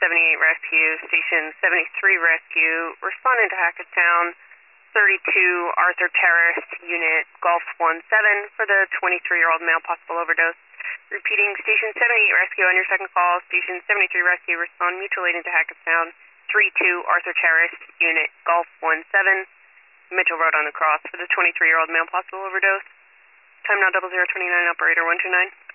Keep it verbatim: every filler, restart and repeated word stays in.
seventy-eight Rescue, Station seventy-three Rescue, responding to Hackettstown, thirty-two Arthur Terrace, Unit Golf one seven for the twenty-three-year-old male possible overdose. Repeating, Station seventy-eight Rescue on your second call, Station seventy-three Rescue, respond mutually to Hackettstown, three two Arthur Terrace, Unit Golf one seven, Mitchell Road on the cross for the twenty-three-year-old male possible overdose. Time now double zero twenty-nine, operator one two nine.